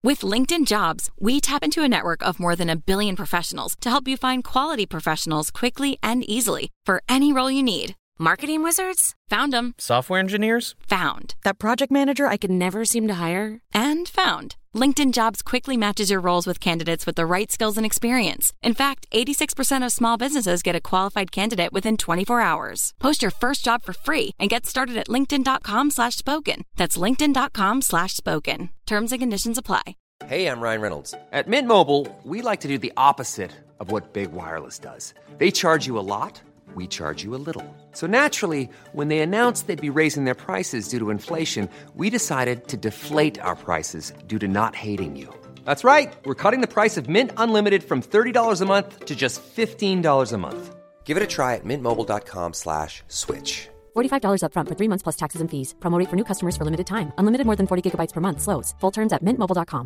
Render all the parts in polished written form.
With LinkedIn Jobs, we tap into a network of more than 1 billion professionals to help you find quality professionals quickly and easily for any role you need. Marketing wizards? Found them. Software engineers? Found. That project manager I could never seem to hire? And found. LinkedIn Jobs quickly matches your roles with candidates with the right skills and experience. In fact, 86% of small businesses get a qualified candidate within 24 hours. Post your first job for free and get started at linkedin.com/spoken. That's linkedin.com/spoken. Terms and conditions apply. Hey, I'm Ryan Reynolds. At Mint Mobile, we like to do the opposite of what Big Wireless does. They charge you a lot. We charge you a little. So naturally, when they announced they'd be raising their prices due to inflation, we decided to deflate our prices due to not hating you. That's right. We're cutting the price of Mint Unlimited from $30 a month to just $15 a month. Give it a try at mintmobile.com/switch. $45 up front for 3 months plus taxes and fees. Promo rate for new customers for limited time. Unlimited more than 40 gigabytes per month. Slows full terms at mintmobile.com.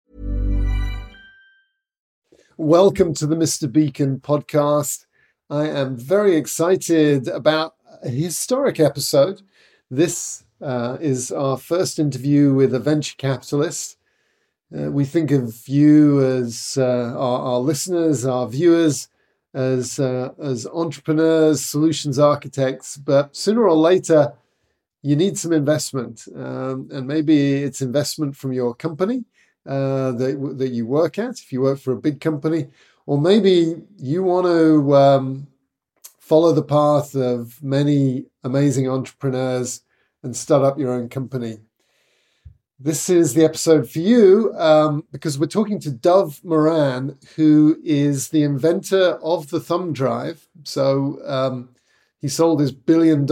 Welcome to the Mr. Beacon podcast. I am very excited about a historic episode. This is our first interview with a venture capitalist. We think of you as our listeners, our viewers, as entrepreneurs, solutions architects, but sooner or later, you need some investment. And maybe it's investment from your company that you work at, if you work for a big company, or maybe you want to follow the path of many amazing entrepreneurs and start up your own company. This is the episode for you because we're talking to Dov Moran, who is the inventor of the thumb drive. So he sold his $1 billion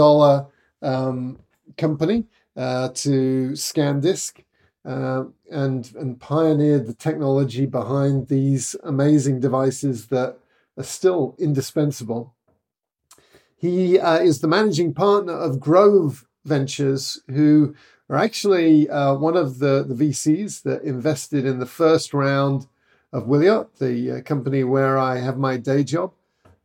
company to SanDisk and pioneered the technology behind these amazing devices that are still indispensable. He is the managing partner of Grove Ventures, who are actually one of the VCs that invested in the first round of Wiliot, the company where I have my day job.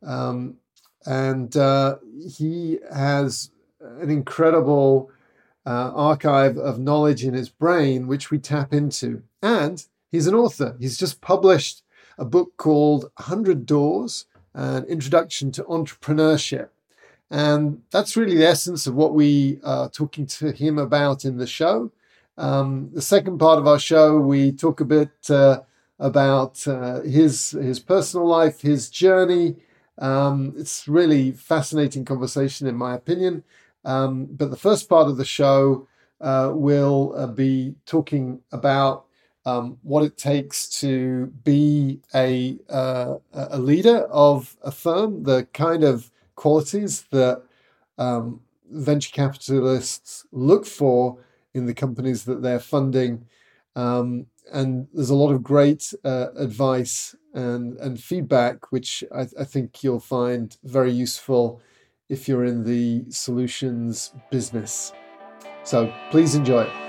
And he has an incredible archive of knowledge in his brain, which we tap into. And he's an author. He's just published a book called 100 Doors, An Introduction to Entrepreneurship. And that's really the essence of what we are talking to him about in the show. The second part of our show, we talk a bit about his personal life, his journey. It's really fascinating conversation, in my opinion. But the first part of the show will be talking about what it takes to be a leader of a firm, the kind of qualities that venture capitalists look for in the companies that they're funding. And there's a lot of great advice and feedback, which I think you'll find very useful if you're in the solutions business. So please enjoy it.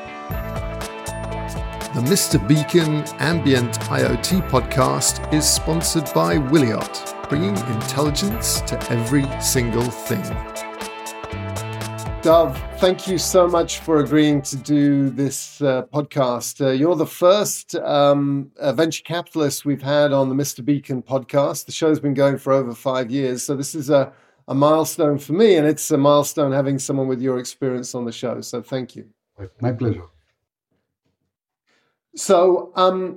The Mr. Beacon Ambient IoT podcast is sponsored by Wiliot, bringing intelligence to every single thing. Dov, thank you so much for agreeing to do this podcast. You're the first venture capitalist we've had on the Mr. Beacon podcast. The show's been going for over 5 years, so this is a milestone for me, and it's a milestone having someone with your experience on the show. So thank you. My pleasure. So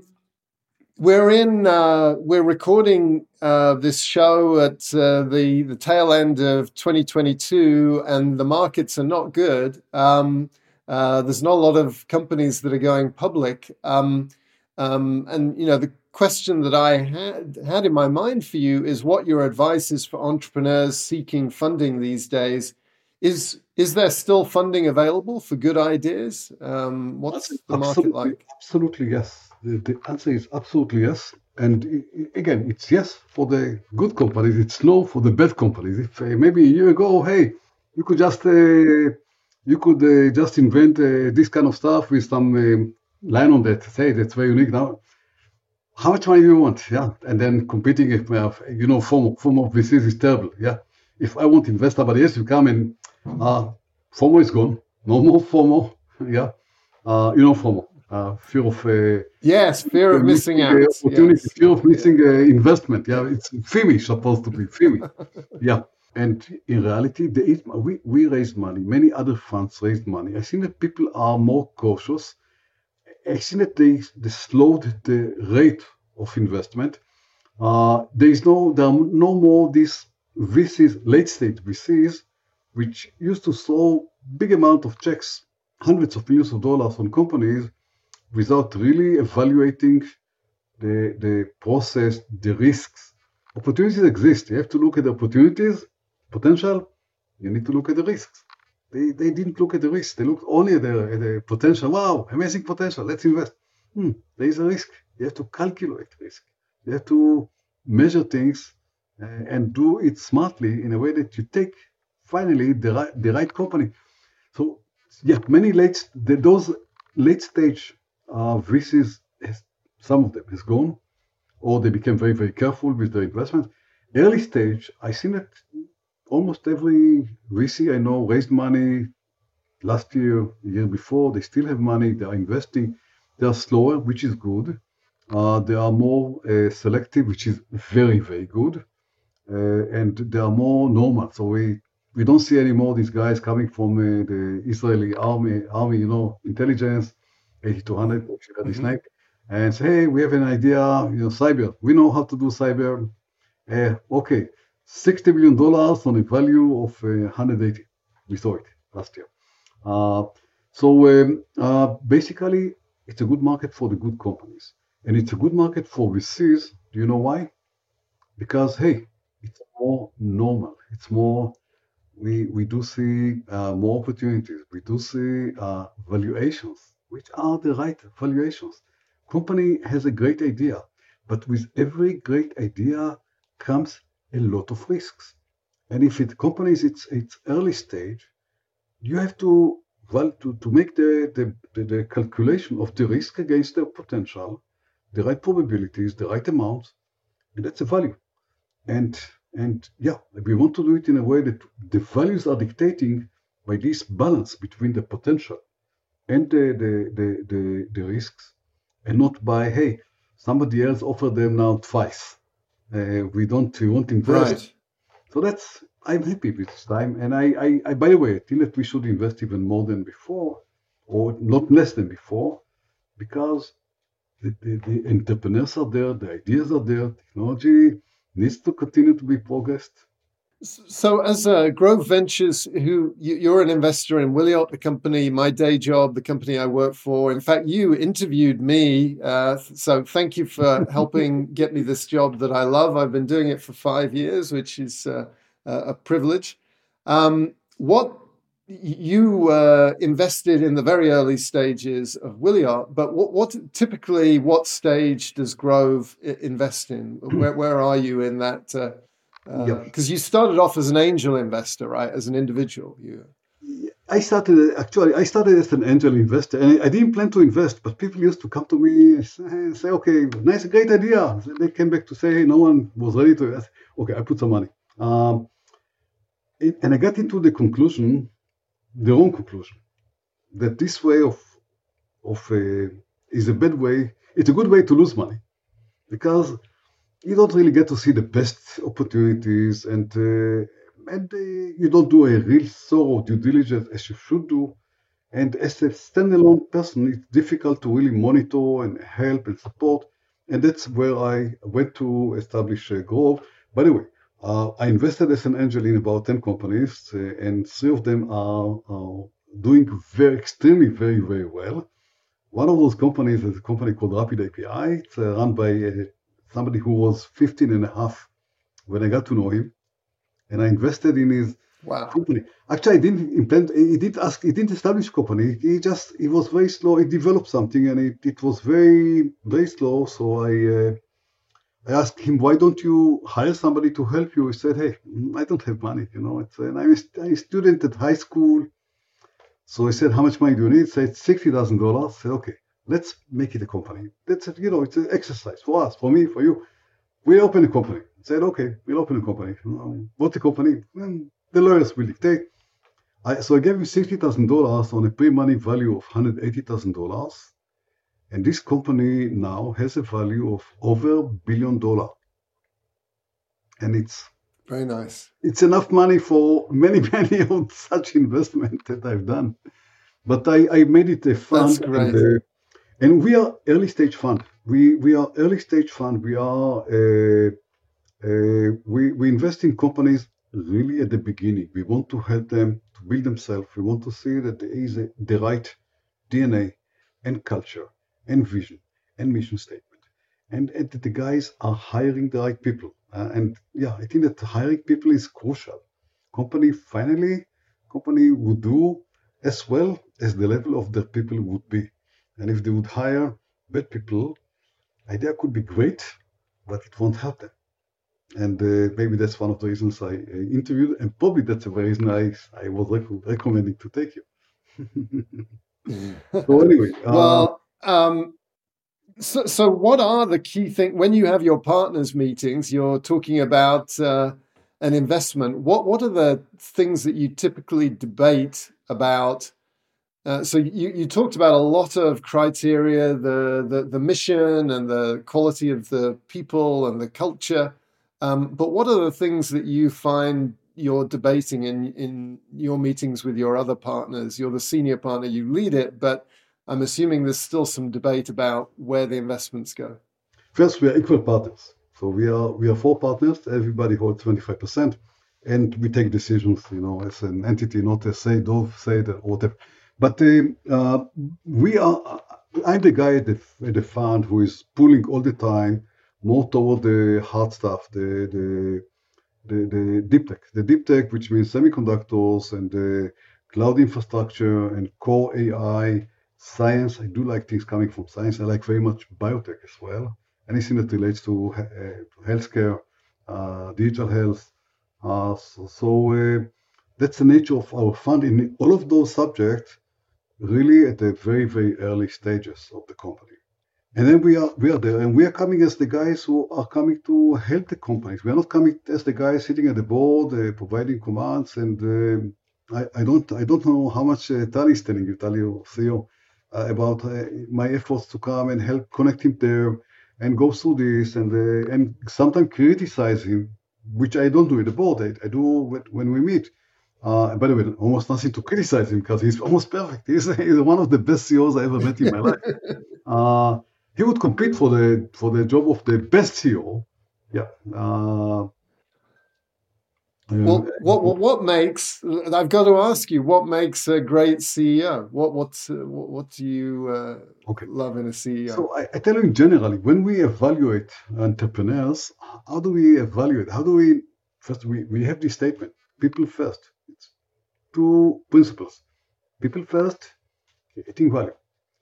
we're recording this show at the tail end of 2022, and the markets are not good. There's not a lot of companies that are going public, and the question that I had in my mind for you is what your advice is for entrepreneurs seeking funding these days. Is there still funding available for good ideas? What's the market like? Absolutely yes. The answer is absolutely yes. And again, it's yes for the good companies. It's no for the bad companies. If maybe a year ago, hey, you could just invent this kind of stuff with some line on that. Say that's very unique. Now, how much money do you want? Yeah, and then competing if FOMO of VCs is terrible. Yeah, if I want to invest, but yes, you come and FOMO is gone. No more FOMO. Yeah, FOMO. fear of yes, fear of missing out. Opportunity, Yes. fear of missing investment. Yeah, it's FIMI supposed to be FIMI. Yeah, and in reality, we raised money. Many other funds raised money. I think that people are more cautious. I think that they slowed the rate of investment. There are no more these VCs, late stage VCs, which used to throw big amount of checks, hundreds of millions of dollars on companies without really evaluating the process, the risks. Opportunities exist. You have to look at the opportunities, potential. You need to look at the risks. They didn't look at the risks. They looked only at the potential. Wow, amazing potential. Let's invest. There is a risk. You have to calculate risk. You have to measure things and do it smartly in a way that you take finally the right company. So yeah, those late stage VCs, some of them has gone, or they became very, very careful with their investment. Early stage, I think that almost every VC I know raised money last year, the year before. They still have money. They are investing. They are slower, which is good. They are more selective, which is very, very good. And they are more normal. So we don't see anymore these guys coming from the Israeli army, intelligence, 8200, this night, and say, hey, we have an idea, cyber. We know how to do cyber. Okay, $60 million on a value of 180. We saw it last year. So basically, it's a good market for the good companies. And it's a good market for VCs. Do you know why? Because, hey, it's more normal. It's more, we do see more opportunities. We do see valuations, which are the right valuations. Company has a great idea, but with every great idea comes a lot of risks. And if it companies it's early stage, you have to make the calculation of the risk against the potential, the right probabilities, the right amounts, and that's a value. And yeah, we want to do it in a way that the values are dictating by this balance between the potential and the risks, and not by, hey, somebody else offered them now twice. We won't invest. Right. So I'm happy with this time. And I by the way, I think that we should invest even more than before, or not less than before, because the entrepreneurs are there, the ideas are there, technology needs to continue to be progressed. So as Grove Ventures, you're an investor in Wiliot, the company, my day job, the company I work for. In fact, you interviewed me. So thank you for helping get me this job that I love. I've been doing it for 5 years, which is a privilege. What you invested in the very early stages of Wiliot, but what stage does Grove invest in? Where are you in that? Because you started off as an angel investor, right? As an individual. I started as an angel investor, and I didn't plan to invest, but people used to come to me and say, okay, nice, great idea. They came back to say, hey, no one was ready to invest. Okay, I put some money. And I got into the wrong conclusion, that this way of is a bad way. It's a good way to lose money, because you don't really get to see the best opportunities, and you don't do a real thorough due diligence as you should do. And as a standalone person, it's difficult to really monitor and help and support. And that's where I went to establish Grove. By the way, I invested as an angel in about 10 companies, and 3 of them are doing extremely, very, very well. One of those companies is a company called Rapid API. It's run by somebody who was 15 and a half when I got to know him, and I invested in his company. Actually, I didn't implement. He didn't establish a company. He was very slow. He developed something, and it was very, very slow. So I asked him, why don't you hire somebody to help you? He said, hey, I don't have money. And I'm a student at high school. So I said, how much money do you need? He said, $60,000. I said, okay, let's make it a company. That's it. It's an exercise for us, for me, for you. We'll open a company. I said, okay, we'll open a company. What the company? The lawyers will dictate. So I gave him $60,000 on a pre-money value of $180,000. And this company now has a value of over $1 billion. And it's Very nice. It's enough money for many of such investment that I've done. But I made it a fund. That's great. And we are early stage fund. We are early stage fund. We are we invest in companies really at the beginning. We want to help them to build themselves. We want to see that there is the right DNA and culture and vision and mission statement. And the guys are hiring the right people. And yeah, I think that hiring people is crucial. Company would do as well as the level of their people would be. And if they would hire bad people, idea could be great, but it won't help them. And maybe that's one of the reasons I interviewed, and probably that's the reason I was recommending to take you. So anyway. So what are the key things when you have your partners meetings? You're talking about an investment. What are the things that you typically debate about? So you talked about a lot of criteria, the mission and the quality of the people and the culture. But what are the things that you find you're debating in your meetings with your other partners? You're the senior partner, you lead it, but I'm assuming there's still some debate about where the investments go. First, we are equal partners. So we are 4 partners. Everybody holds 25%, and we take decisions, as an entity, not as say Dov said or whatever. But I'm the guy at the fund who is pulling all the time more toward the hard stuff, the deep tech, which means semiconductors and the cloud infrastructure and core AI, science. I do like things coming from science. I like very much biotech as well. Anything that relates to healthcare, digital health. So that's the nature of our fund in all of those subjects, really at the very, very early stages of the company. And then we are there, and we are coming as the guys who are coming to help the companies. We are not coming as the guys sitting at the board, providing commands. And I don't know how much Tali is telling you, Tali, your CEO, about my efforts to come and help connect him there and go through this and sometimes criticize him, which I don't do at the board. I do when we meet. By the way, almost nothing to criticize him because he's almost perfect. He's one of the best CEOs I ever met in my life. He would compete for the job of the best CEO. Yeah. What makes? I've got to ask you, what makes a great CEO? What do you love in a CEO? So I tell you generally, when we evaluate entrepreneurs, how do we evaluate? How do we first? We have this statement: people first. It's 2 principles: people first, creating value.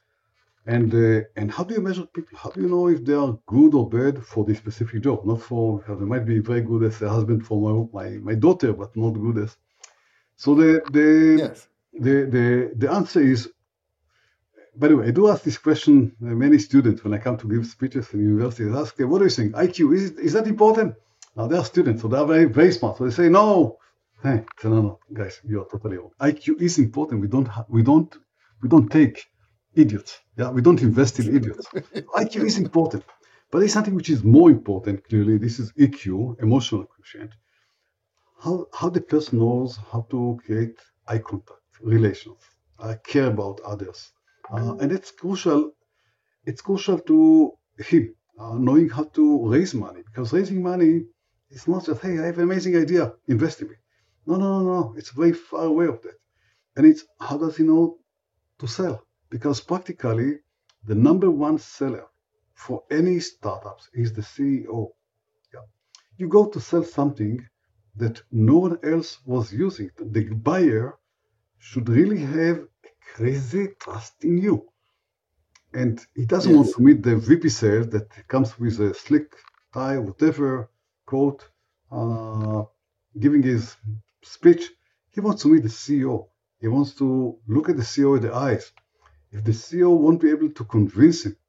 And how do you measure people? How do you know if they are good or bad for this specific job? Not for, they might be very good as a husband for my daughter, but not good as. So the answer is, by the way, I do ask this question many students when I come to give speeches in universities. I ask, what do you think? IQ, is that important? Now they are students, so they are very, very smart. So they say, no. Hey, no, guys, you are totally wrong. IQ is important. We don't take idiots. Yeah, we don't invest in idiots. IQ is important, but there's something which is more important. Clearly, this is EQ, emotional quotient. How the person knows how to create eye contact, relations, care about others, and it's crucial. It's crucial to him knowing how to raise money, because raising money is not just, hey, I have an amazing idea, invest in me. No. It's very far away of that, and it's how does he know to sell? Because practically, the number 1 seller for any startups is the CEO. Yeah. You go to sell something that no one else was using. The buyer should really have a crazy trust in you. And he doesn't want to meet the VP sales that comes with a slick tie, whatever, coat, giving his speech. He wants to meet the CEO. He wants to look at the CEO in the eyes. If the CEO won't be able to convince him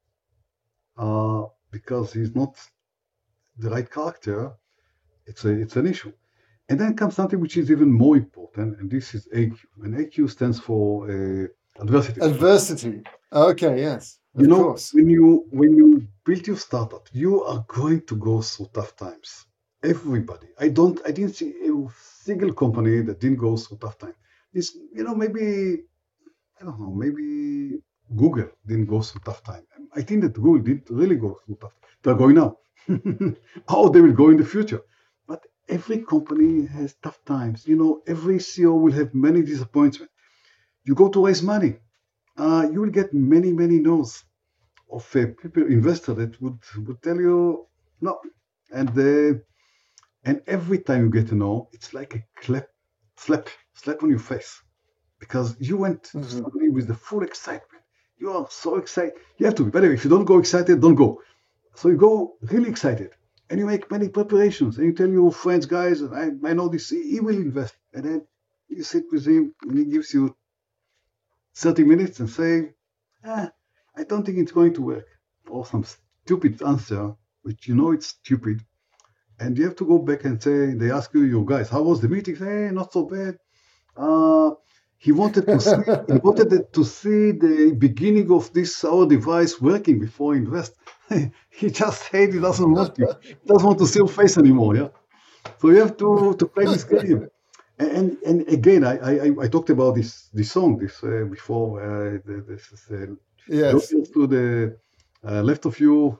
because he's not the right character, it's an issue. And then comes something which is even more important, and this is AQ. And AQ stands for adversity. Adversity. Okay, yes. Of course. when you build your startup, you are going to go through tough times. Everybody. I didn't see a single company that didn't go through tough time. This, maybe I don't know, maybe Google didn't go through tough time. I think that Google didn't really go through tough. They're going now. How they will go in the future. But every company has tough times. Every CEO will have many disappointments. You go to raise money. You will get many, many no's of people, investors that would tell you no. And every time you get a no, it's like a slap on your face. Because you went to somebody with the full excitement. You are so excited. You have to be. By the way, if you don't go excited, don't go. So you go really excited. And you make many preparations. And you tell your friends, guys, I know this, he will invest. And then you sit with him and he gives you 30 minutes and say, I don't think it's going to work. Or some stupid answer, which it's stupid. And you have to go back and say, they ask you, your guys, how was the meeting? Say, not so bad. He wanted to see the beginning of this our device working before he invest. He just hates. He doesn't want you. He doesn't want to see your face anymore. Yeah. So you have to play this game. And again, I talked about this song before. This is Yes. to the left of you.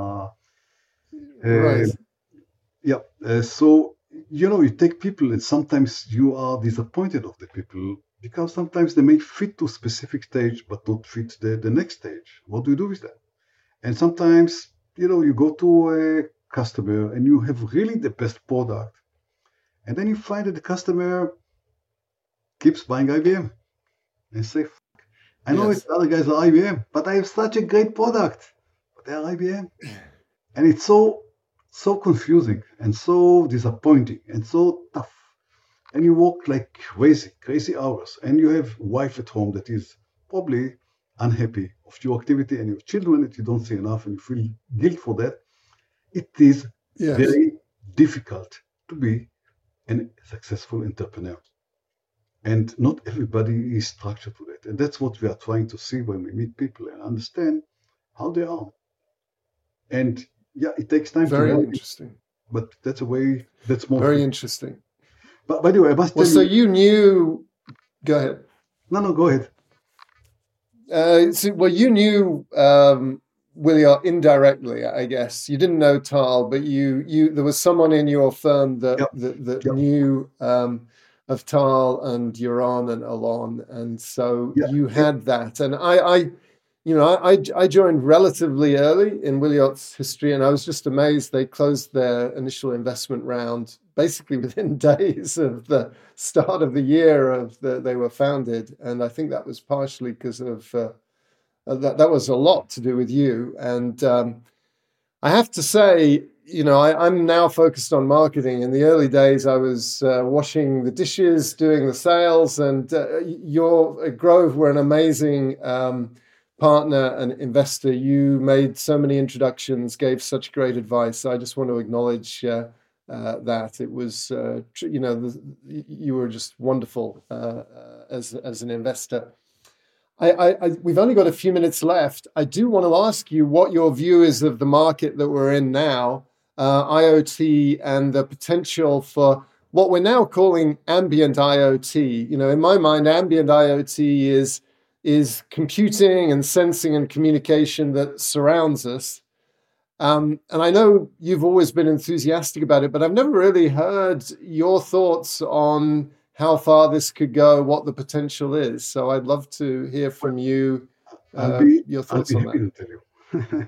Right. Yeah. So you take people, and sometimes you are disappointed of the people. Because sometimes they may fit to a specific stage, but not fit the next stage. What do you do with that? And sometimes, you go to a customer and you have really the best product. And then you find that the customer keeps buying IBM. And say, I know it's other guys are IBM, but I have such a great product. But they are IBM. And it's so confusing and so disappointing and so tough. And you work like crazy hours, and you have wife at home that is probably unhappy of your activity, and your children that you don't see enough, and you feel guilt for that. It is very difficult to be a successful entrepreneur. And not everybody is structured to that. And that's what we are trying to see when we meet people and understand how they are. And it takes time. Very interesting. But that's a way, that's more. Very interesting. But by the way, I must tell you. So you knew. Go ahead. No, go ahead. You knew Williot indirectly, I guess. You didn't know Tal, but you there was someone in your firm that knew of Tal and Yaron and Alon, and so you had that. And I joined relatively early in Williot's history, and I was just amazed they closed their initial investment round basically within days of the start of the year they were founded. And I think that was partially because of that was a lot to do with you. And I have to say, I'm now focused on marketing. In the early days, I was washing the dishes, doing the sales, and Grove were an amazing partner and investor. You made so many introductions, gave such great advice. I just want to acknowledge that it was, you were just wonderful as an investor. We've only got a few minutes left. I do want to ask you what your view is of the market that we're in now, IoT, and the potential for what we're now calling ambient IoT. In my mind, ambient IoT is computing and sensing and communication that surrounds us. And I know you've always been enthusiastic about it, but I've never really heard your thoughts on how far this could go, what the potential is. So I'd love to hear from you, your thoughts on that. To tell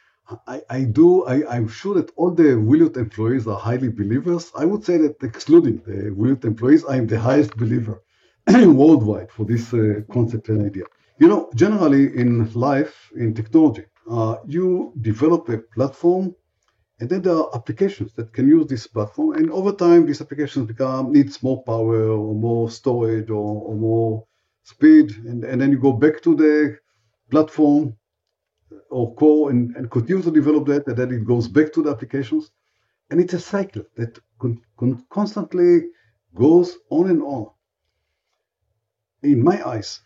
you. I'm sure that all the Williot employees are highly believers. I would say that excluding the Williot employees, I'm the highest believer worldwide for this concept and idea. Generally in life, in technology, you develop a platform, and then there are applications that can use this platform. And over time, these applications needs more power or more storage or more speed. And then you go back to the platform or core and continue to develop that. And then it goes back to the applications. And it's a cycle that constantly goes on and on. In my eyes,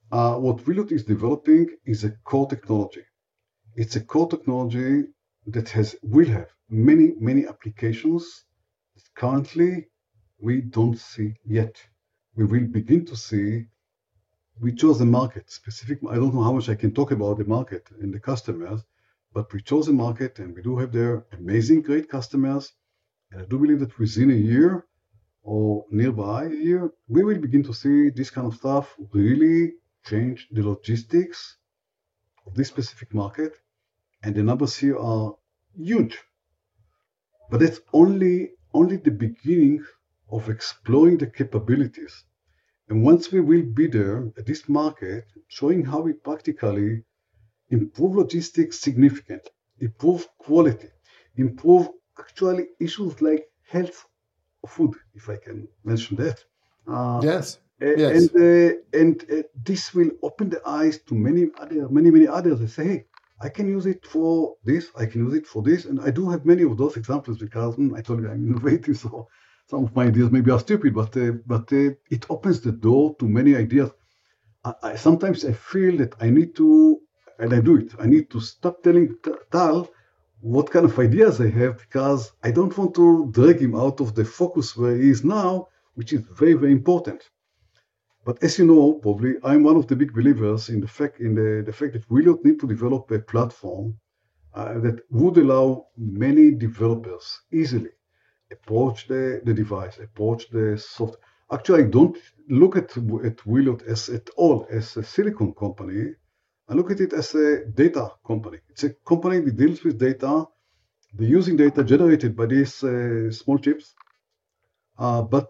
what Willow is developing is a core technology. It's a core technology that will have many applications that currently we don't see yet. We will begin to see. We chose a market specific. I don't know how much I can talk about the market and the customers, but we chose a market and we do have there amazing, great customers. And I do believe that within a year or nearby a year, we will begin to see this kind of stuff really change the logistics of this specific market. And the numbers here are huge. But it's only the beginning of exploring the capabilities. And once we will be there at this market, showing how we practically improve logistics significantly, improve quality, improve actually issues like health of food, if I can mention that. Yes. And this will open the eyes to many others. They say, hey, I can use it for this, I can use it for this. And I do have many of those examples because I told you I'm innovative, so some of my ideas maybe are stupid, but it opens the door to many ideas. Sometimes I feel that I need to, and I do it, I need to stop telling Tal what kind of ideas I have because I don't want to drag him out of the focus where he is now, which is very, very important. But as you know, probably, I'm one of the big believers in the fact that we don't need to develop a platform that would allow many developers easily approach the device, approach the software. Actually, I don't look at Willow at all as a silicon company. I look at it as a data company. It's a company that deals with data. They're using data generated by these small chips. But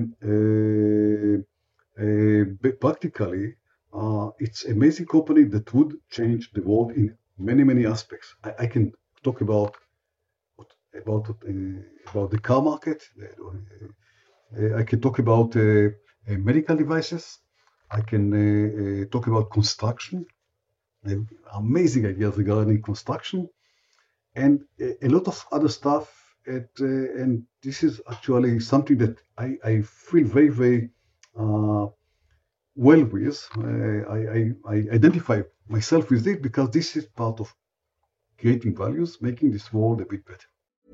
practically, it's an amazing company that would change the world in many aspects. I can talk about the car market. I can talk about medical devices. I can talk about construction. Amazing ideas regarding construction, and a lot of other stuff. And this is actually something that I feel very well with. I identify myself with it because this is part of creating values, making this world a bit better.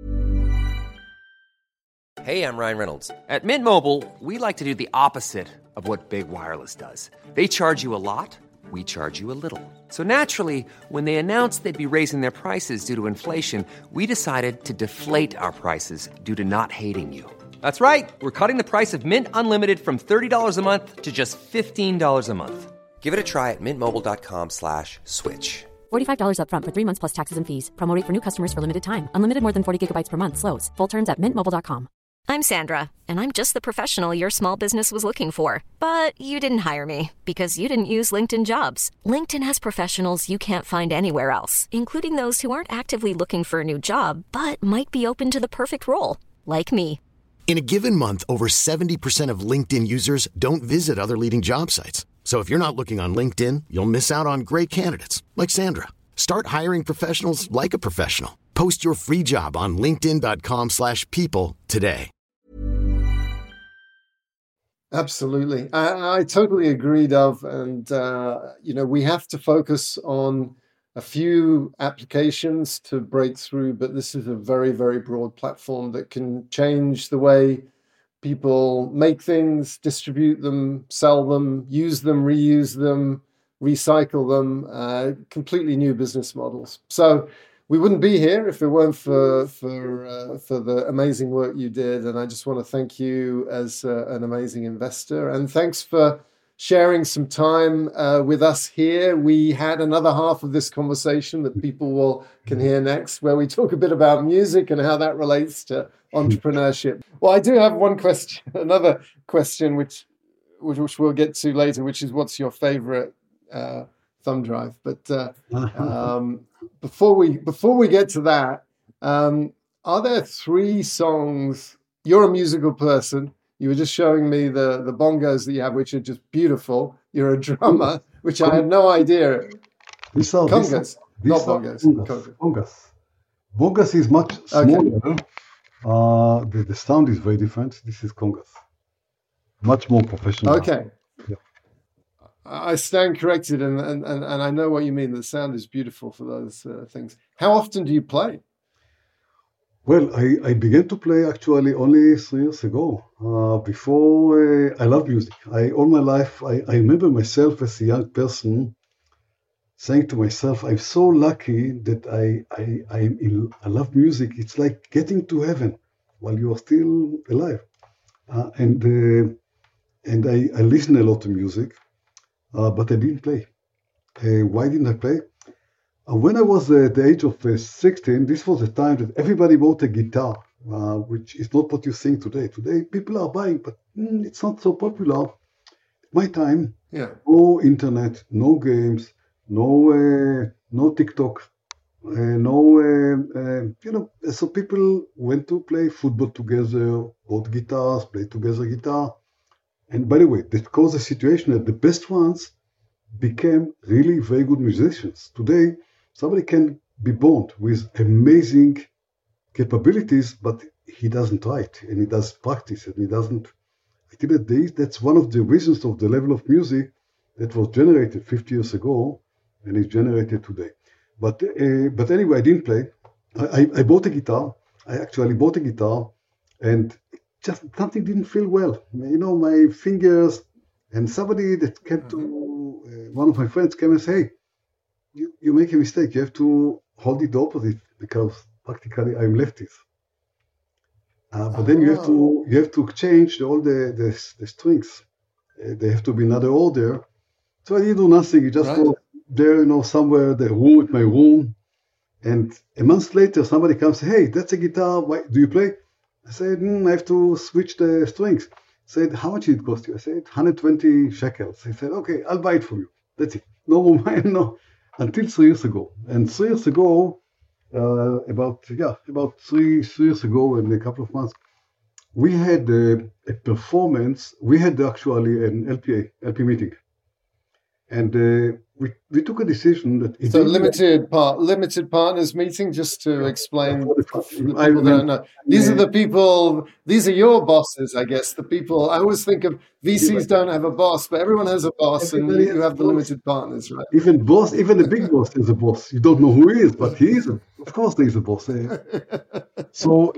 Hey, I'm Ryan Reynolds. At Mint Mobile, we like to do the opposite of what Big Wireless does. They charge you a lot, we charge you a little. So naturally, when they announced they'd be raising their prices due to inflation, we decided to deflate our prices due to not hating you. That's right. We're cutting the price of Mint Unlimited from $30 a month to just $15 a month. Give it a try at mintmobile.com/switch. $45 up front for 3 months plus taxes and fees. Promo rate for new customers for limited time. Unlimited more than 40 gigabytes per month slows. Full terms at mintmobile.com. I'm Sandra, and I'm just the professional your small business was looking for. But you didn't hire me because you didn't use LinkedIn Jobs. LinkedIn has professionals you can't find anywhere else, including those who aren't actively looking for a new job, but might be open to the perfect role, like me. In a given month, over 70% of LinkedIn users don't visit other leading job sites. So if you're not looking on LinkedIn, you'll miss out on great candidates like Sandra. Start hiring professionals like a professional. Post your free job on linkedin.com/people today. Absolutely. I totally agree, Dov. And, we have to focus on a few applications to break through, but this is a very, very broad platform that can change the way people make things, distribute them, sell them, use them, reuse them, recycle them, completely new business models. So we wouldn't be here if it weren't for the amazing work you did. And I just want to thank you as an amazing investor. And thanks for sharing some time with us here. We had another half of this conversation that people can hear next, where we talk a bit about music and how that relates to entrepreneurship. Well, I do have one question, another question, which we'll get to later, which is what's your favorite thumb drive? But before we get to that, are there 3 songs? You're a musical person. You were just showing me the bongos that you have, which are just beautiful. You're a drummer, which I had no idea. Congas, not bongos. Bongas is much smaller. Okay. The sound is very different. This is congas. Much more professional. Okay. Yeah. I stand corrected, and I know what you mean. The sound is beautiful for those things. How often do you play? Well, I began to play actually only 3 years ago. Before, I love music. All my life, I remember myself as a young person saying to myself, I'm so lucky that I love music. It's like getting to heaven while you are still alive. And I listen a lot to music, but I didn't play. Why didn't I play? When I was at the age of 16, this was the time that everybody bought a guitar, which is not what you think today. Today, people are buying, but it's not so popular. My time, no internet, no games, no TikTok, so people went to play football together, bought guitars, played together guitar. And by the way, that caused a situation that the best ones became really very good musicians. Today, somebody can be born with amazing capabilities, but he doesn't write, and he does practice, and he doesn't. I think that that's one of the reasons of the level of music that was generated 50 years ago and is generated today. But anyway, I didn't play. I bought a guitar. I actually bought a guitar, and just something didn't feel well. My fingers, and somebody that came to, one of my friends came and said, hey, you make a mistake. You have to hold it the opposite, because practically I'm lefties. But then you have to change all the strings. They have to be another order. So I didn't do nothing. You just go there, somewhere, my room. And a month later, somebody comes, hey, that's a guitar. Why, do you play? I said, I have to switch the strings. I said, how much did it cost you? I said, 120 shekels. He said, okay, I'll buy it for you. That's it. No more money, no. Until 3 years ago. And 3 years ago, about 3 years ago, and a couple of months, we had a performance. We had actually an LP meeting. And we took a decision that it's a limited partners meeting. Just to explain, for the people that don't know, these are the people. These are your bosses, I guess. The people. I always think of VCs don't have a boss, but everyone has a boss, and you have the limited partners, right? Even the big boss is a boss. You don't know who he is, but he is. Of course, he's a boss. So.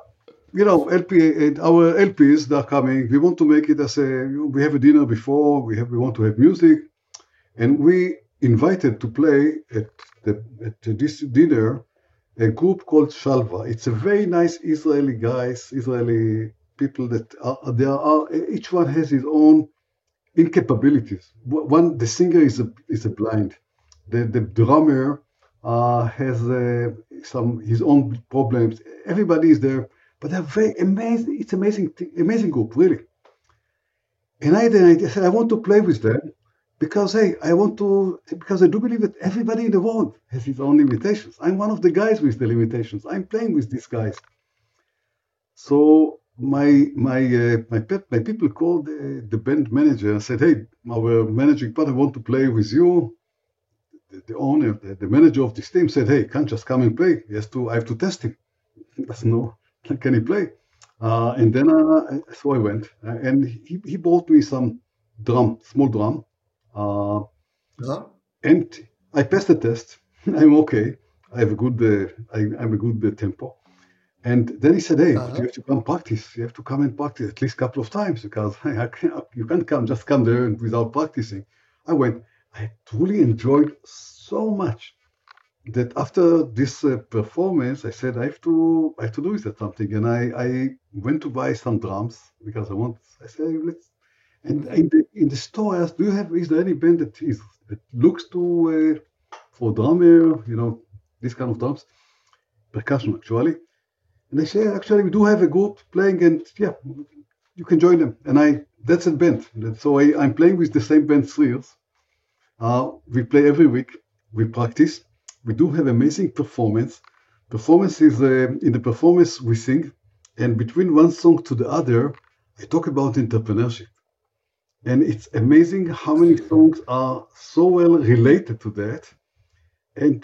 Our LPs, they're coming. We want to make it as we have a dinner before. We want to have music. And we invited to play at this dinner a group called Shalva. It's a very nice Israeli people that each one has his own incapabilities. The singer is a blind. The drummer has his own problems. Everybody is there, but they're very amazing. It's amazing group, really. And I said, I want to play with them. Because, hey, because I do believe that everybody in the world has his own limitations. I'm one of the guys with the limitations. I'm playing with these guys. So my people called the band manager and said, hey, our managing partner want to play with you. The owner, the manager of this team said, hey, can't just come and play. I have to test him. He doesn't know, can he play? And then, so I went. And he brought me some small drum. And I passed the test. I'm okay. I have a good. I'm a good tempo. And then he said, "Hey, but you have to come practice. You have to come and practice at least a couple of times, because you can't just come there without practicing." I went. I truly enjoyed so much that after this performance, I said, I have to do with something. And I went to buy some drums because I said, let's. And in the store, I asked, is there any band that looks to for drummer, this kind of drums, percussion actually. And they say, actually, we do have a group playing, and you can join them. And that's a band. So I'm playing with the same band 3 years. We play every week. We practice. We do have amazing performance. Performance is in the performance we sing, and between one song to the other, I talk about entrepreneurship. And it's amazing how many songs are so well related to that. And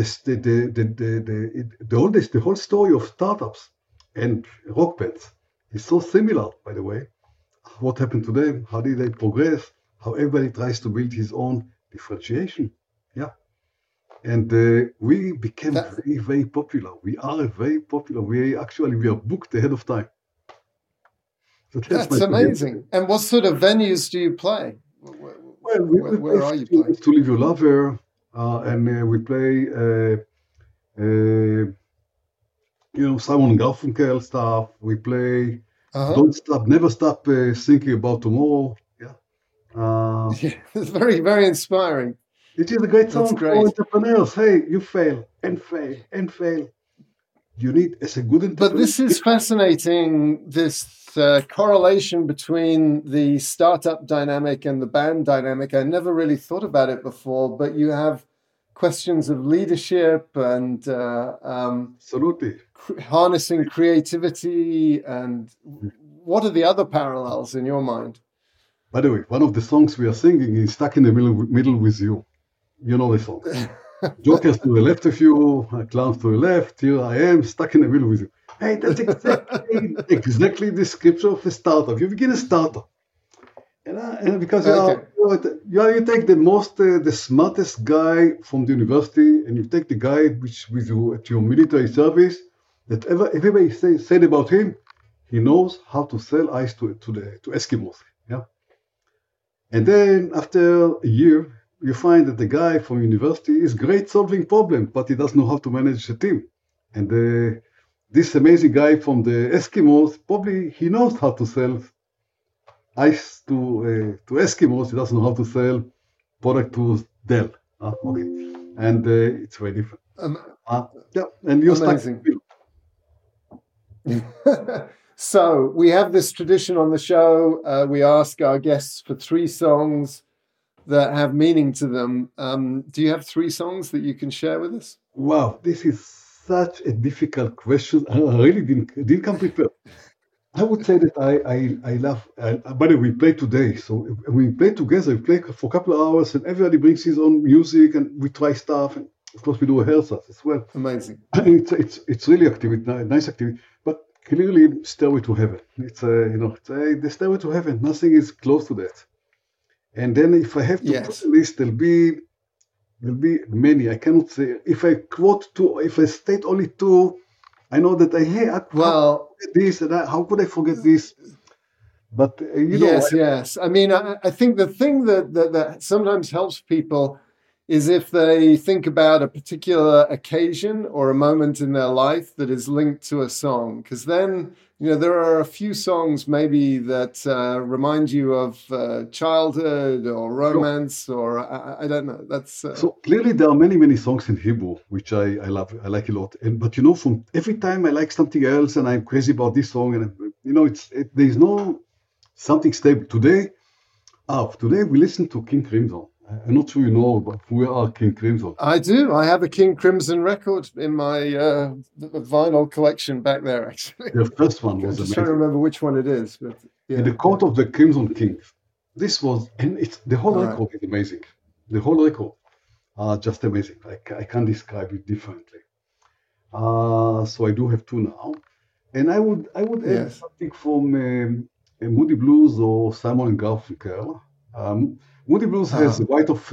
the whole story of startups and rock bands is so similar, by the way. What happened to them? How did they progress? how everybody tries to build his own differentiation. Yeah. And we became very, very popular. We are very popular. We are booked ahead of time. So that's amazing. And what sort of venues do you play? Well, where are you playing? To Live Your Lover, and we play, Simon & Garfunkel stuff. We play Don't Stop, Never Stop Thinking About Tomorrow. Yeah. It's very, very inspiring. It is a great song for entrepreneurs. Hey, you fail and fail and fail. You need as a good entrepreneur. But this is fascinating, this correlation between the startup dynamic and the band dynamic. I never really thought about it before, but you have questions of leadership and absolutely harnessing creativity. And what are the other parallels in your mind? By the way, one of the songs we are singing is Stuck in the Middle with You. You know the song. Jokers to the left of you, clowns to the left. Here I am, stuck in the middle with you. Hey, that's exactly the scripture of a startup. You begin a startup, and because you take the smartest guy from the university, and you take the guy which with you at your military service that everybody said about him, he knows how to sell ice to Eskimos. Yeah, and then after a year, you find that the guy from university is great solving problems, but he doesn't know how to manage a team. And this amazing guy from the Eskimos, probably he knows how to sell ice to Eskimos. He doesn't know how to sell product to Dell. Okay, and it's very different. And you're amazing. So we have this tradition on the show. We ask our guests for 3 songs that have meaning to them. Do you have 3 songs that you can share with us? Wow, this is such a difficult question. I really didn't come prepared. I would say that I love, by the way, we play today. So we play together, we play for a couple of hours, and everybody brings his own music, and we try stuff. And of course, we do rehearsals as well. Amazing. It's really activity, nice activity. But clearly, Stairway to Heaven. It's the Stairway to Heaven. Nothing is close to that. And then if I have to put a list, there'll be many. I cannot say. If I quote 2, if I state only 2, I know that this and that. How could I forget this? But yes. I mean, I think the thing that sometimes helps people is if they think about a particular occasion or a moment in their life that is linked to a song, because then, there are a few songs maybe that remind you of childhood or romance, or I don't know. That's so clearly there are many, many songs in Hebrew, which I love. I like a lot. But from every time I like something else and I'm crazy about this song, and there's no something stable. Today we listen to King Crimson. I'm not sure you know, but who are King Crimson? I do. I have a King Crimson record in my vinyl collection back there, actually. The first one was amazing. I'm just trying to remember which one it is. But, In the Court of the Crimson King. This was, and the whole record is amazing. The whole record are just amazing. I can't describe it differently. So I do have 2 now. And I would add something from Moody Blues or Simon & Garfunkel. Moody Blues has Night of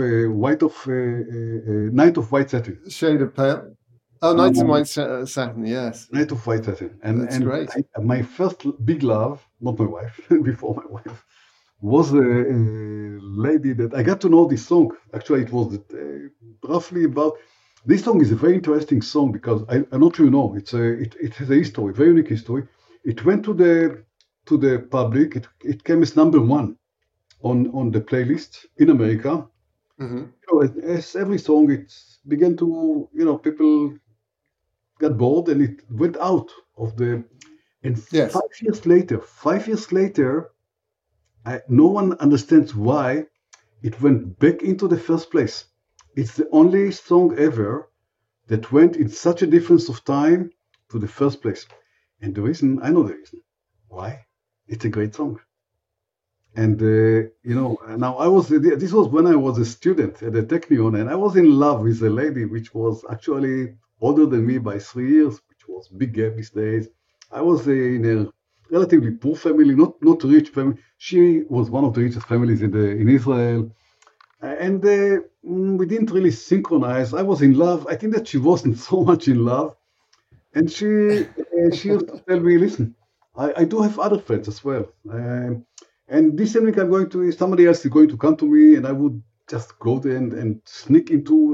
White Satin. Shade of Pale. Oh, Night of White Satin, yes. Night of White Satin. That's great. My first big love, not my wife, before my wife, was a lady that I got to know this song. Actually, it was roughly about... This song is a very interesting song because I'm not sure you know. It has a history, very unique history. It went to the public. It came as number 1. On the playlist in America. Mm-hmm. As every song, it began to, people got bored and it went out of the... And 5 years later, no one understands why it went back into the first place. It's the only song ever that went in such a difference of time to the first place. And the reason, I know the reason. Why? It's a great song. And, now this was when I was a student at the Technion, and I was in love with a lady which was actually older than me by 3 years, which was big gap these days. I was in her relatively poor family, not rich family. She was one of the richest families in Israel. And we didn't really synchronize. I was in love. I think that she wasn't so much in love. And she used to tell me, listen, I do have other friends as well. And this evening somebody else is going to come to me, and I would just go there and sneak into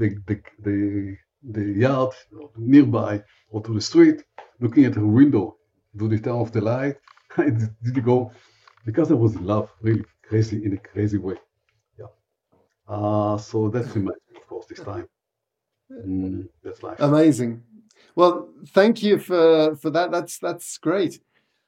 the yard nearby or to the street, looking at her window. Do they turn off the light? Did go? Because I was in love, really crazy, in a crazy way. So that's reminds me, of course, this time. That's life. Amazing. Well, thank you for that. That's great.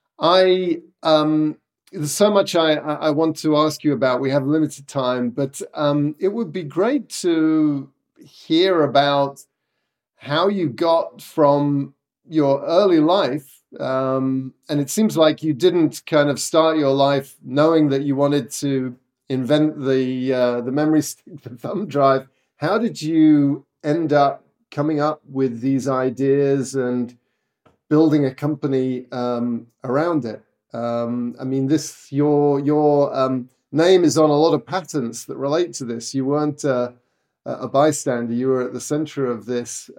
There's so much I want to ask you about. We have limited time, but it would be great to hear about how you got from your early life. And it seems like you didn't kind of start your life knowing that you wanted to invent the memory stick, the thumb drive. How did you end up coming up with these ideas and building a company around it? I mean, your name is on a lot of patents that relate to this. You weren't a bystander; you were at the center of this.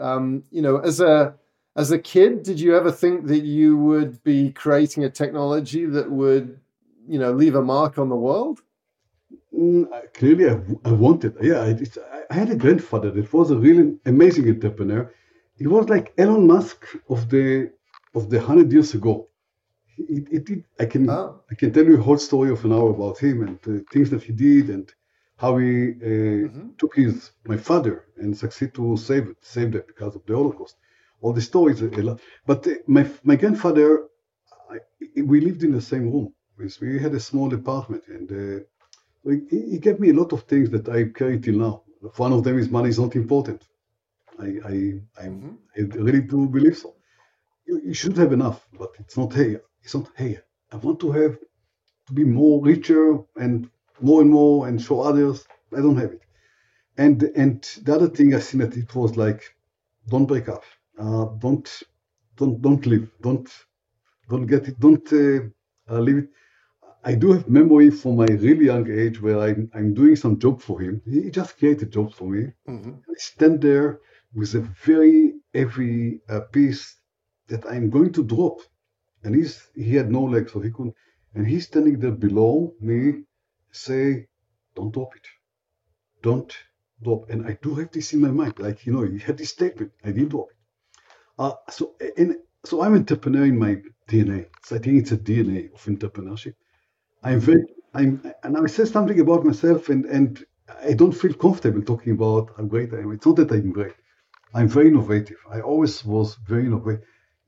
As a kid, did you ever think that you would be creating a technology that would, leave a mark on the world? Clearly, I wanted. Yeah, I had a grandfather that was a really amazing entrepreneur. He was like Elon Musk of the 100 years ago. I can tell you a whole story of an hour about him and the things that he did and how he took my father and succeeded to save them because of the Holocaust. All the stories, but my grandfather, we lived in the same room. We had a small apartment, and he gave me a lot of things that I carry till now. One of them is money is not important. I really do believe so. You should have enough, but it's not hey. It's not hey. I want to be more richer and more and show others. I don't have it. And the other thing I seen that it was like, don't break up. Don't leave. Don't get it. Don't leave it. I do have memory from my really young age where I'm doing some job for him. He just created jobs for me. I stand there with a very heavy piece that I'm going to drop. And he had no legs, so he couldn't. And he's standing there below me, say, don't drop it. Don't drop. And I do have this in my mind. Like, he had this statement. I didn't drop it. So I'm an entrepreneur in my DNA. So I think it's a DNA of entrepreneurship. And I say something about myself, and I don't feel comfortable talking about how great I am. It's not that I'm great. I'm very innovative. I always was very innovative.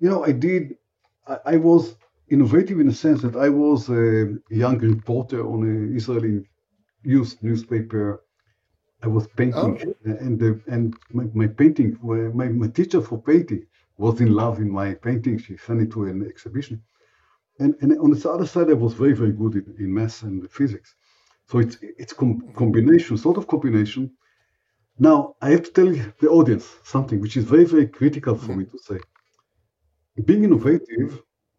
I was innovative in the sense that I was a young reporter on an Israeli youth newspaper. I was painting, and my painting, my teacher for painting was in love in my painting. She sent it to an exhibition. And on the other side, I was very, very good in math and physics. So it's combination, sort of combination. Now, I have to tell the audience something which is very, very critical for me to say. Being innovative,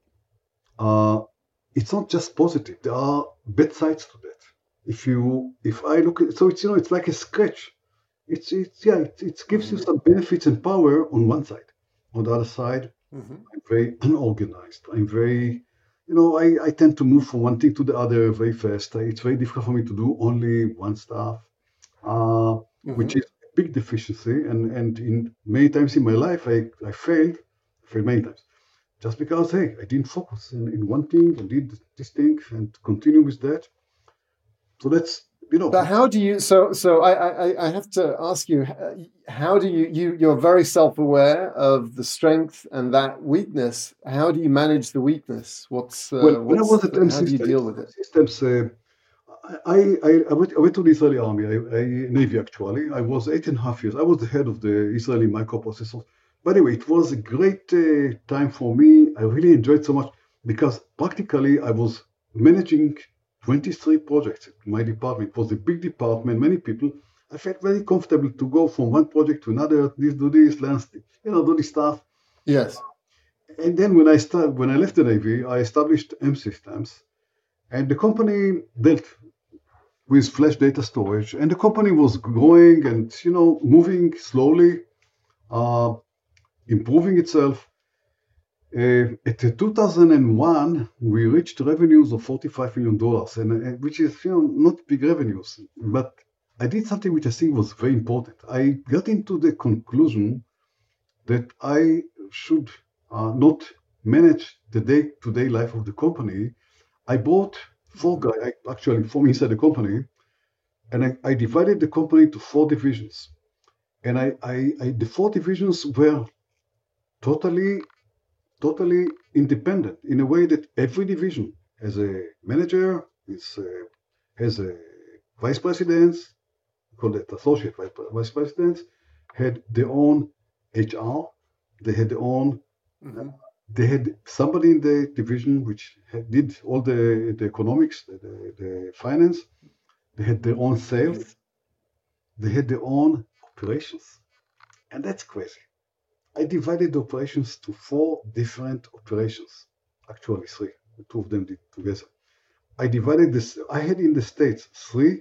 it's not just positive. There are bad sides to that. If I look at, so it's like a scratch. It gives you some benefits and power on one side. On the other side, I'm very unorganized. I'm very, I tend to move from one thing to the other very fast. It's very difficult for me to do only one stuff, which is a big deficiency. And in many times in my life, I failed many times. Just because, hey, I didn't focus in one thing and did this thing and continue with that. So that's, But how do you, so I have to ask you, how do you're very self-aware of the strength and that weakness. How do you manage the weakness? How do you deal with it? Systems, I went to the Israeli army, Navy actually. I was 8.5 years. I was the head of the Israeli microprocessors. By the way, it was a great time for me. I really enjoyed so much because practically I was managing 23 projects in my department. It was a big department, many people. I felt very comfortable to go from one project to another, do this, learn, do this stuff. Yes. And then when I left the Navy, I established M Systems, and the company dealt with flash data storage, and the company was growing and moving slowly, improving itself. At 2001, we reached revenues of $45 million, and which is not big revenues, but I did something which I think was very important. I got into the conclusion that I should not manage the day-to-day life of the company. I brought four guys, actually from inside the company, and I divided the company into 4 divisions. And the 4 divisions were totally independent in a way that every division has a manager, has a vice president, called it associate vice presidents, had their own HR, they had their own, they had somebody in the division which did all the economics, the finance, they had their own sales, they had their own operations, and that's crazy. I divided the operations to 4 different operations, actually 3, the 2 of them did together. I divided this, I had in the States 3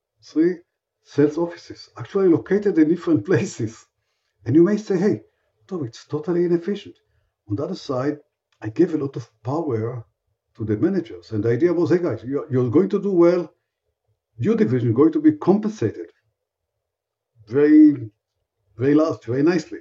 sales offices, actually located in different places. And you may say, hey, Tom, it's totally inefficient. On the other side, I gave a lot of power to the managers. And the idea was, hey guys, you're going to do well, your division is going to be compensated very, very large, very nicely.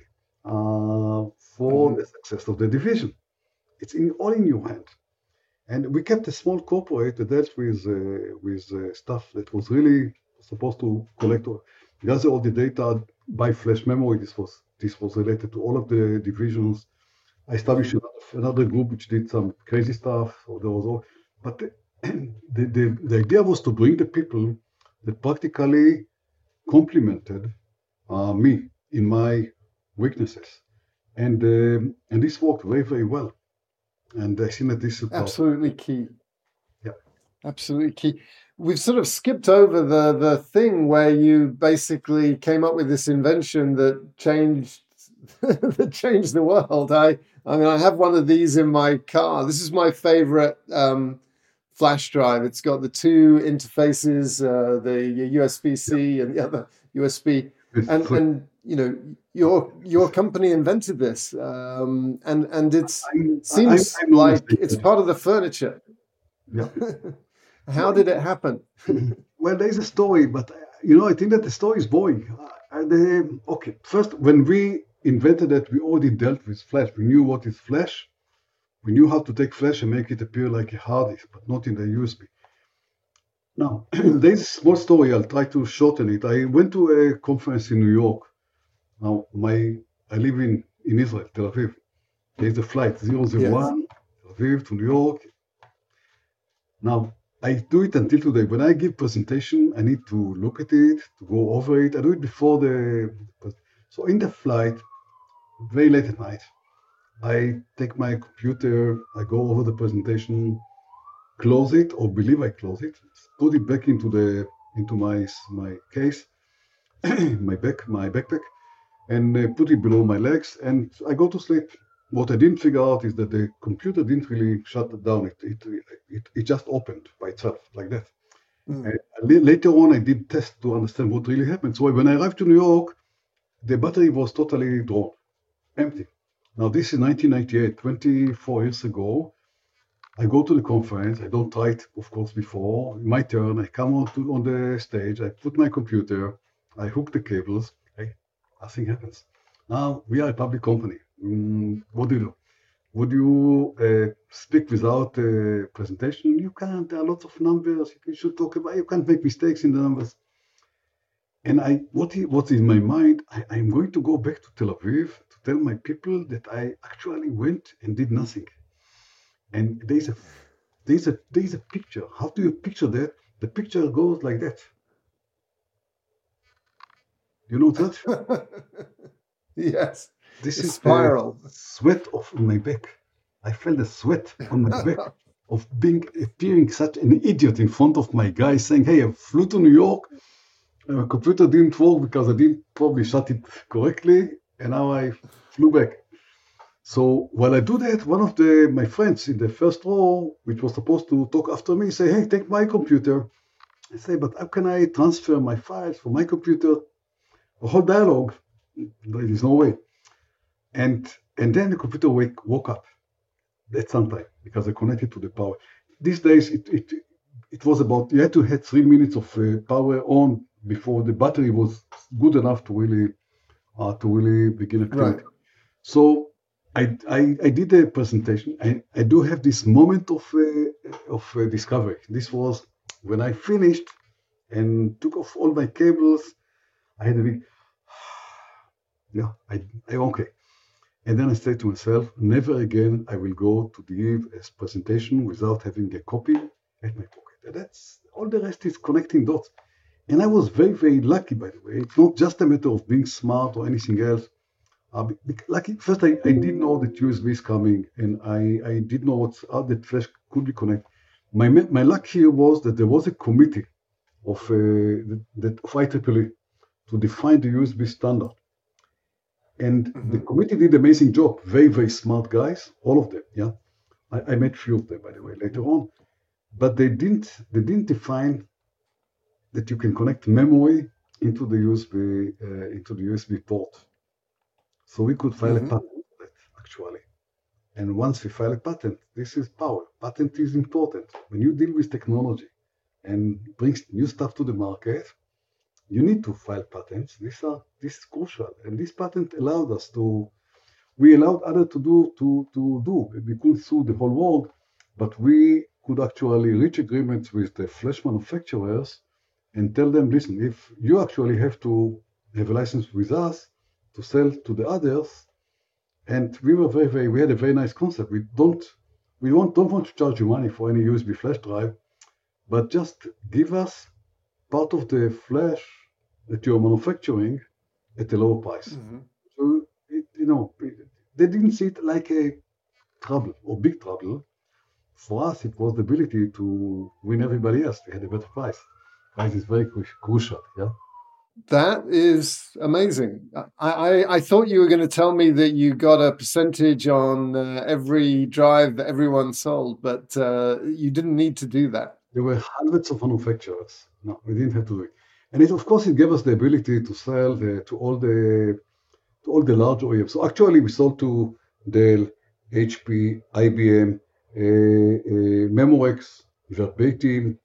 For the success of the division. It's all in your hand. And we kept a small corporate that dealt with stuff that was really supposed to gather all the data by flash memory. This was related to all of the divisions. I established another group which did some crazy stuff. But the idea was to bring the people that practically complemented me in my weaknesses, and this worked very, very well. And I think that this is absolutely key. Yeah, absolutely key. We've sort of skipped over the thing where you basically came up with this invention that changed the world. I mean, I have one of these in my car. This is my favorite flash drive. It's got the 2 interfaces, the USB-C and the other USB, and your company invented this, and it seems like it's part of the furniture. Yeah. How did it happen? Well, there's a story, but I think that the story is boring. Okay, first, when we invented it, we already dealt with flash. We knew what is flash. We knew how to take flash and make it appear like a hard disk, but not in the USB. Now, there's a small story. I'll try to shorten it. I went to a conference in New York. Now, I live in Israel, Tel Aviv. There's a flight 001, Tel Aviv to New York. Now, I do it until today. When I give presentation, I need to look at it, to go over it. I do it before so in the flight, very late at night, I take my computer, I go over the presentation, close it, or believe I close it, put it back into my case, my backpack, and put it below my legs, and I go to sleep. What I didn't figure out is that the computer didn't really shut it down. It just opened by itself like that. And later on, I did test to understand what really happened. So when I arrived to New York, the battery was totally drawn, empty. Now this is 1998, 24 years ago. I go to the conference. I don't try it, of course, before. My turn. I come on the stage. I put my computer. I hook the cables. Hey, nothing happens. Now we are a public company. What do you do? Would you speak without a presentation? You can't. There are lots of numbers. You should talk about. You can't make mistakes in the numbers. And what's in my mind? I'm going to go back to Tel Aviv to tell my people that I actually went and did nothing. And there's a picture. How do you picture that? The picture goes like that. You know that? Yes. This is is spiral. The sweat on my back. I felt the sweat on my back of appearing such an idiot in front of my guy, saying, "Hey, I flew to New York. My computer didn't work because I didn't probably shut it correctly, and now I flew back." So while I do that, one of my friends in the first row, which was supposed to talk after me, say, hey, take my computer. I say, but how can I transfer my files from my computer? A whole dialogue, there is no way. And then the computer woke up at some time because I connected to the power. These days, it was about, you had to have 3 minutes of power on before the battery was good enough to really begin activity. Right. So I did a presentation. I do have this moment of discovery. This was when I finished and took off all my cables. I had a big, I okay. And then I said to myself, never again I will go to give a presentation without having a copy at my pocket. And that's all. The rest is connecting dots. And I was very, very lucky, by the way. It's not just a matter of being smart or anything else. Lucky. First, I did know that USB is coming, and I did know how that flash could be connected. My luck here was that there was a committee of IEEE to define the USB standard. And the committee did an amazing job. Very, very smart guys, all of them. Yeah, I met few of them, by the way, later on. But they didn't define that you can connect memory into the USB port. So we could file a patent for that, actually. And once we file a patent, this is power. Patent is important. When you deal with technology and brings new stuff to the market, you need to file patents. This is crucial. And this patent allowed us we allowed others to do. We couldn't sue the whole world, but we could actually reach agreements with the flash manufacturers and tell them, listen, if you actually have to have a license with us to sell to the others, and we were we had a very nice concept. We don't want to charge you money for any USB flash drive, but just give us part of the flash that you're manufacturing at a lower price. So, they didn't see it like a trouble or big trouble. For us, it was the ability to win everybody else. We had a better price. Price is very crucial, yeah? That is amazing. I thought you were going to tell me that you got a percentage on every drive that everyone sold, but you didn't need to do that. There were hundreds of manufacturers. No, we didn't have to do it. And of course, it gave us the ability to sell to all the large OEMs. So actually, we sold to Dell, HP, IBM, Memorex, verbatim,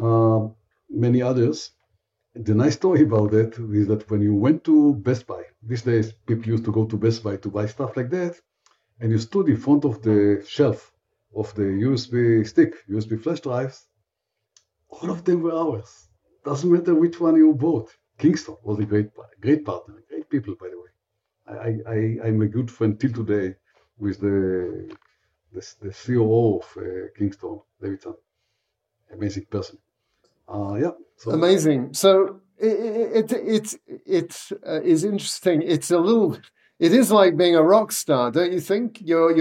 many others. The nice story about that is that when you went to Best Buy, these days people used to go to Best Buy to buy stuff like that, and you stood in front of the shelf of the USB flash drives, all of them were ours. Doesn't matter which one you bought. Kingston was a great partner, great people, by the way. I'm a good friend till today with the COO of Kingston, Davidson. Amazing person. So. Amazing. So it is interesting. It is like being a rock star, don't you think?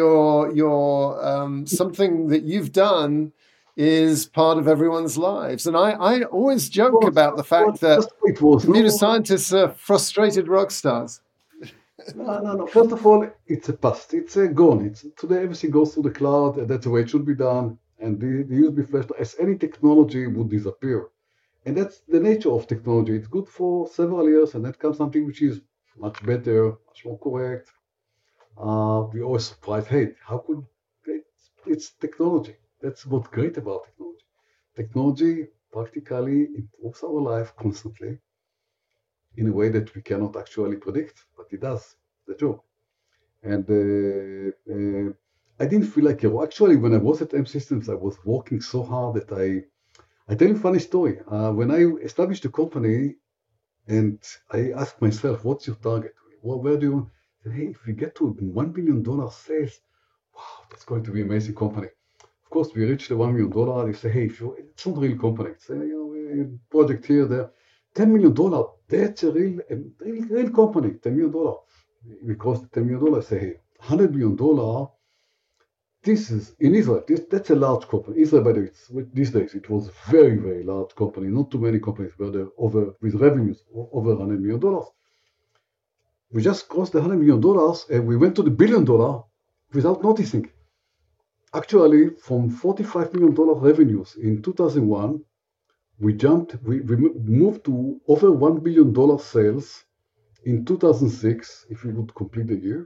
You're something that you've done is part of everyone's lives. And I always joke about the fact that computer scientists are frustrated rock stars. No. First of all, it's a past. It's a gone. Today everything goes through the cloud, and that's the way it should be done. And the USB flash, as any technology, would disappear. And that's the nature of technology. It's good for several years, and then comes something which is much better, much more correct. We always surprised, hey, how could it's technology. That's what's great about technology. Technology practically improves our life constantly in a way that we cannot actually predict, but it does the job. And I didn't feel like hero. Actually, when I was at M Systems, I was working so hard that I tell you a funny story. When I established the company, and I asked myself, what's your target? Where do you? Hey, if we get to $1 billion sales, wow, that's going to be an amazing company. Of course, we reached the $1 million. They say, hey, it's not a real company. It's a project here, there. $10 million, that's a real company, $10 million. We crossed the $10 million. I say, hey, $100 million. This is in Israel. That's a large company. Israel, by the way, these days it was a very, very large company. Not too many companies were there with revenues over $100 million. We just crossed the $100 million, and we went to the $1 billion without noticing. Actually, from $45 million revenues in 2001, we moved to over $1 billion sales in 2006, if we would complete the year.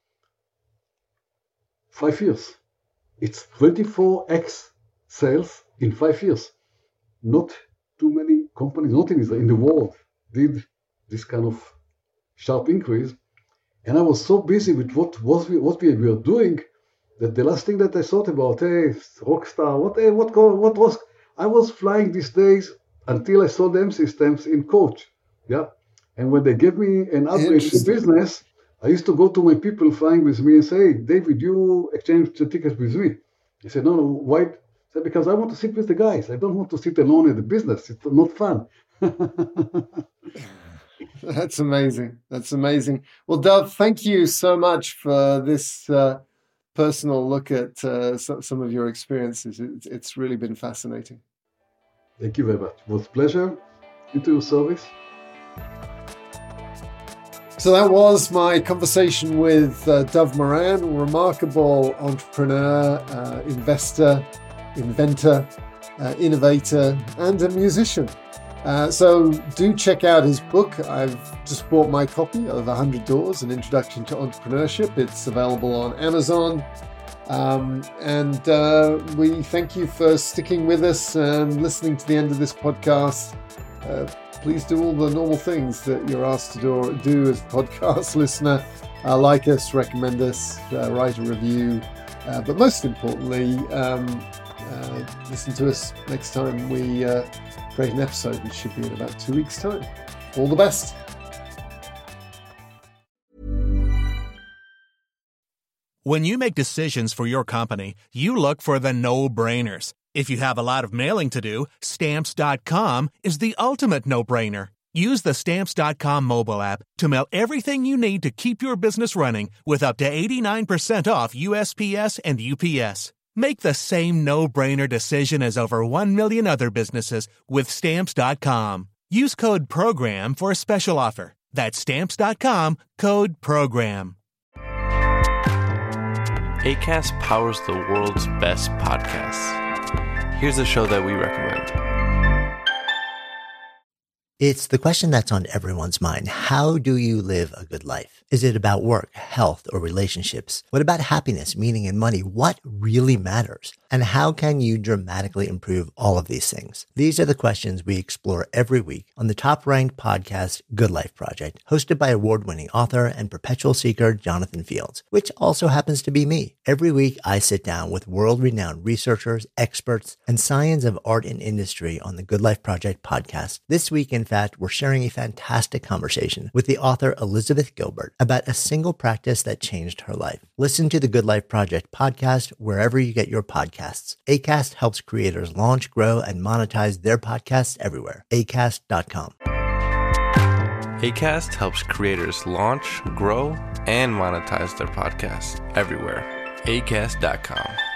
5 years. It's 24x sales in 5 years. Not too many companies, not in Israel, in the world, did this kind of sharp increase. And I was so busy with what we were doing that the last thing that I thought about, hey, Rockstar, what was, I was flying these days until I saw them systems in Coach. Yeah. And when they gave me an upgrade in business, I used to go to my people flying with me and say, hey, David, you exchange the tickets with me. He said, no, why? I said, because I want to sit with the guys. I don't want to sit alone in the business. It's not fun. That's amazing. That's amazing. Well, Dov, thank you so much for this personal look at some of your experiences. It's really been fascinating. Thank you very much. It was a pleasure. Into your service. So that was my conversation with Dov Moran, a remarkable entrepreneur, investor, inventor, innovator, and a musician. So do check out his book. I've just bought my copy of 100 Doors, An Introduction to Entrepreneurship. It's available on Amazon. And we thank you for sticking with us and listening to the end of this podcast. Please do all the normal things that you're asked to do as a podcast listener. Like us, recommend us, write a review. But most importantly, listen to us next time we create an episode, which should be in about 2 weeks' time. All the best. When you make decisions for your company, you look for the no-brainers. If you have a lot of mailing to do, Stamps.com is the ultimate no-brainer. Use the Stamps.com mobile app to mail everything you need to keep your business running with up to 89% off USPS and UPS. Make the same no-brainer decision as over 1 million other businesses with Stamps.com. Use code PROGRAM for a special offer. That's Stamps.com, code PROGRAM. Acast powers the world's best podcasts. Here's a show that we recommend. It's the question that's on everyone's mind. How do you live a good life? Is it about work, health, or relationships? What about happiness, meaning, and money? What really matters? And how can you dramatically improve all of these things? These are the questions we explore every week on the top-ranked podcast, Good Life Project, hosted by award-winning author and perpetual seeker Jonathan Fields, which also happens to be me. Every week, I sit down with world-renowned researchers, experts, and science of art and industry on the Good Life Project podcast. This week, in fact, we're sharing a fantastic conversation with the author Elizabeth Gilbert about a single practice that changed her life. Listen to the Good Life Project podcast wherever you get your podcasts. Acast helps creators launch, grow, and monetize their podcasts everywhere. Acast.com. Acast helps creators launch, grow, and monetize their podcasts everywhere. Acast.com.